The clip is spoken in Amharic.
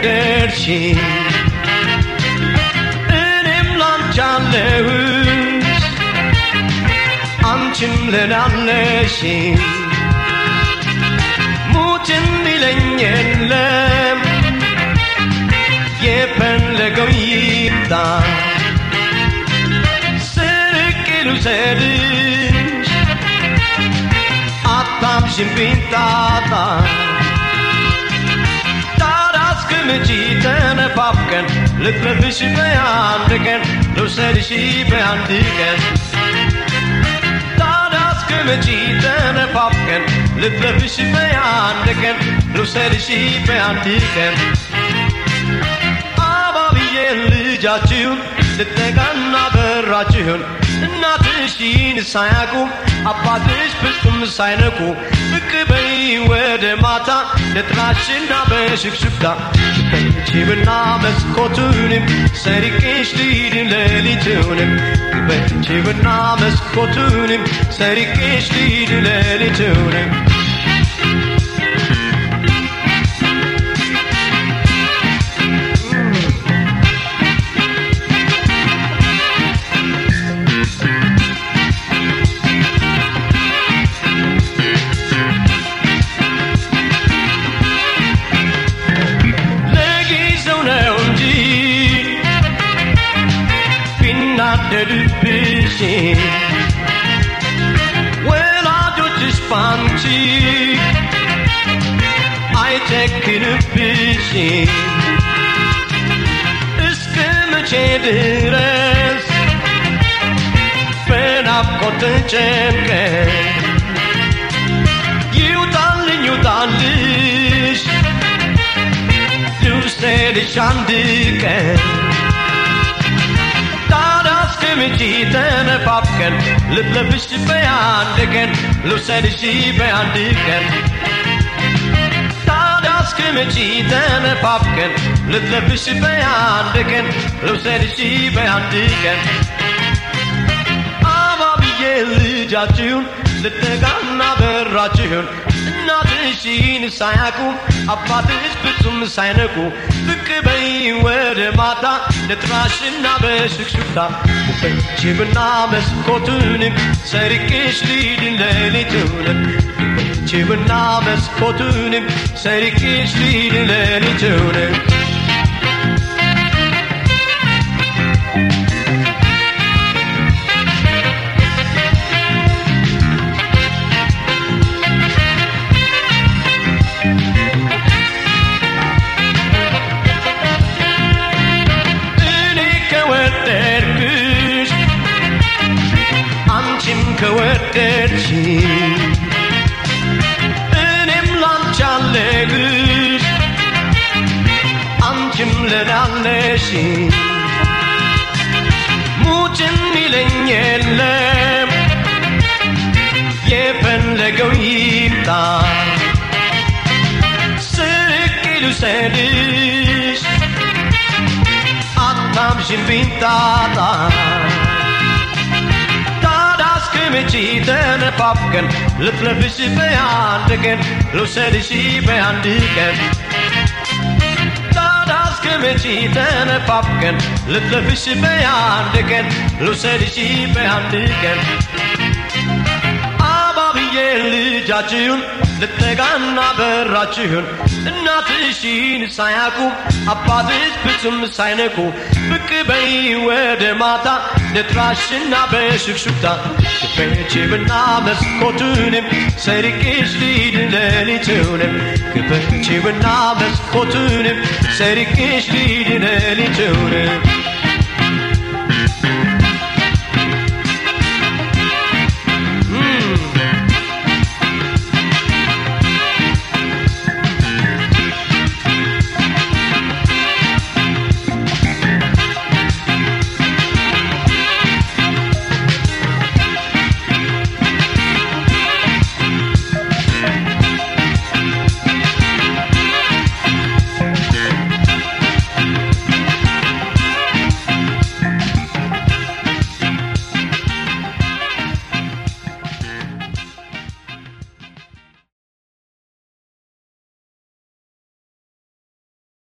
ወደድሽኝ እኔም ላንቺ አለሁሽ አንቺም ለኔ አለሽኝ ሙት የሚለኝ የለም የፈለገው ይምጣ ስርቄ ልውሰድሽ አታምሽብኝ ጣጣ እስከመቼ ተነፋፍቀን ልትለብሽ በአንድ ቀን ልውሰድሽ በአንድ ቀን ታዲያ እስከመቼ ተነፋፍቀን ልትለብሽ በአንድ ቀን ልውሰድሽ በአንድ ቀን አባብዬ ልጃችሁን ልጠጋና በራችሁን እናትሽን ሳያውቁ አባትሽ ፍጹም ሳይነቁ ብቅ በይ ወደ ማታ ለጥላሽና በሽክሽክታ በጅብና መስኮቱንም ሰርቄሽ ልሂድ ሌሊቱንም በጅብና መስኮቱንም ሰርቄሽ ልሂድ ሌሊቱንም ልብሽ ወላጆችሽ ባንቺ አይጨክንብሽ እስከ መቼ ድረስ በናፍቆት ተጨንቀን ይውጣልሽ ልውሰድሽ አንድ ቀን እስከመቼ ተነፋፍቀን ልትለብሽ በአንድ ቀን ልውሰድሽ በአንድ ቀን ታዲያ እስከመቼ ተነፋፍቀን ልትለብሽ በአንድ ቀን ልውሰድሽ በአንድ ቀን አባብዬ ልጃችሁን ልጠጋና በራችሁን እናትሽን ሳያውቁ አባትሽ ፍጹም ሳይነቁ ብቅ በይ ወደ ማታ ለጥራሽና በሽክሽክታ በጅብና መስኮቱንም ሰርቄሽ ልሂድ ሌሊቱንም በጅብና መስኮቱንም ሰርቄሽ ልሂድ ሌሊቱንም ከወደድሽ እኔም ላንቺ አለሁሽ አንቺም ለኔ አለሽ ሙት የሚለኝ የለም የፈለገው ይምጣ ስርቄ ልውሰድሽ አታምሽብኝ ጣጣ እስከመቼ ተነፋፍቀን ልትለብሽ በአንድ ቀን ልውሰድሽ በአንድ ቀን ታዲያ እስከመቼ ተነፋፍቀን ልትለብሽ በአንድ ቀን ልውሰድሽ በአንድ ቀን አባብዬ ልጃችሁን ልጠጋና በራችሁን እናትሽን ሳያውቁ አባትሽ ፍጹም ሳይነቁ ብቅ በይ ወደ ማታ ለጥራሽና በሽክሽክታ በጅብና መስኮቱንም ሰርቄሽ ልሂድ ሌሊቱንም በጅብና መስኮቱንም ሰርቄሽ ልሂድ ሌሊቱንም